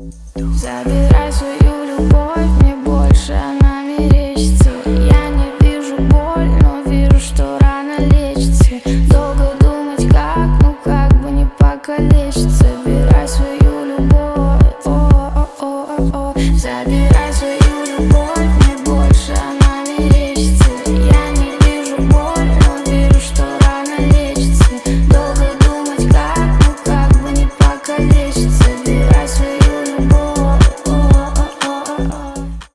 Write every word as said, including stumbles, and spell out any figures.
Забирай свою любовь, мне больше она мерещится. Я не вижу боль, но вижу, что рана лечится. Долго думать как, ну как бы не покалечить. Забирай свою любовь, о-о-о-о-о. Забирай свою